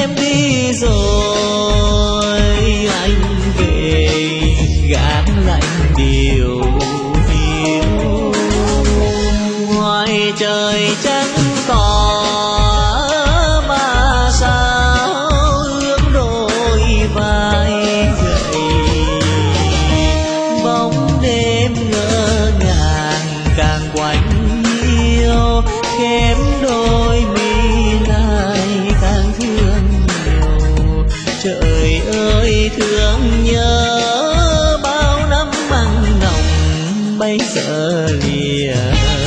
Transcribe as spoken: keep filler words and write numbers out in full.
em đi rồi anh về gác lạnh điều hiu. Ngoài trời trắng cỏ mà sao ướm đôi vai gầy, bóng đêm ngỡ ngàng càng quạnh hiu, khép đôi mi lại càng thương nhiều. Trời ơi thương nhớ bao năm mặn nồng bây giờ lìa.